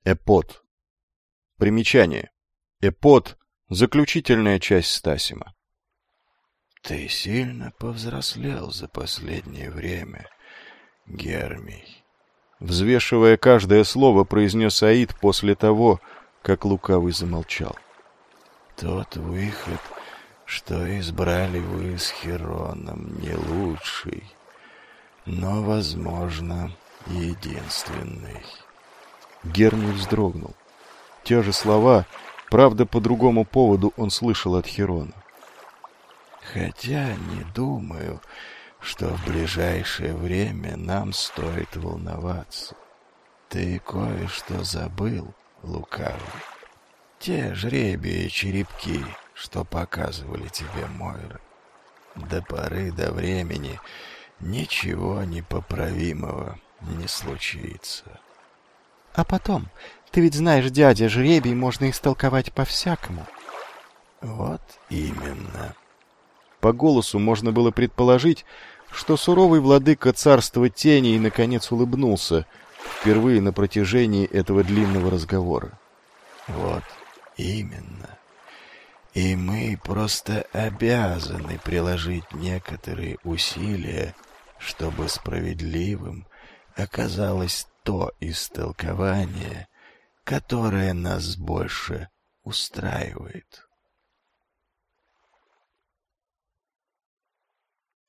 Эпод. Примечание. Эпод — заключительная часть Стасима. Ты сильно повзрослел за последнее время, Гермий. Взвешивая каждое слово, произнес Аид после того, как Лукавый замолчал. Тот выход, что избрали вы с Хероном, не лучший, но, возможно, единственный. Гермий вздрогнул. Те же слова, правда, по другому поводу он слышал от Херона. Хотя не думаю, что в ближайшее время нам стоит волноваться. Ты кое-что забыл, Лукавый. Те жребии и черепки, что показывали тебе Мойры. До поры до времени ничего непоправимого не случится. А потом, ты ведь знаешь, дядя, жребий можно истолковать по-всякому. Вот именно. По голосу можно было предположить, что суровый владыка царства теней наконец улыбнулся, впервые на протяжении этого длинного разговора. Вот именно. И мы просто обязаны приложить некоторые усилия, чтобы справедливым оказалось то истолкование, которое нас больше устраивает.